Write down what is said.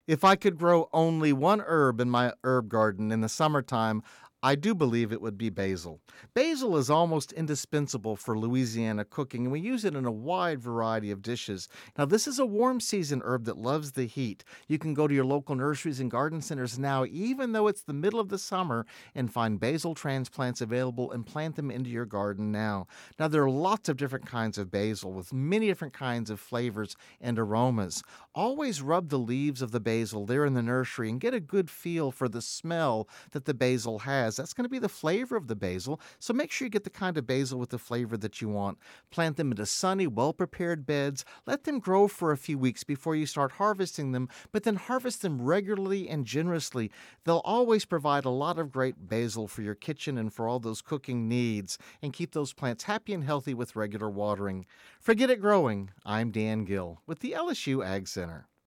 If I could grow only one herb in my herb garden in the summertime, I do believe it would be basil. Basil is almost indispensable for Louisiana cooking, and we use it in a wide variety of dishes. Now, this is a warm season herb that loves the heat. You can go to your local nurseries and garden centers now, even though it's the middle of the summer, and find basil transplants available and plant them into your garden now. Now, there are lots of different kinds of basil with many different kinds of flavors and aromas. Always rub the leaves of the basil there in the nursery and get a good feel for the smell that the basil has. That's going to be the flavor of the basil, so make sure you get the kind of basil with the flavor that you want. Plant them into sunny, well-prepared beds. Let them grow for a few weeks before you start harvesting them, but then harvest them regularly and generously. They'll always provide a lot of great basil for your kitchen and for all those cooking needs, and keep those plants happy and healthy with regular watering. For Get It Growing, I'm Dan Gill with the LSU Ag Center.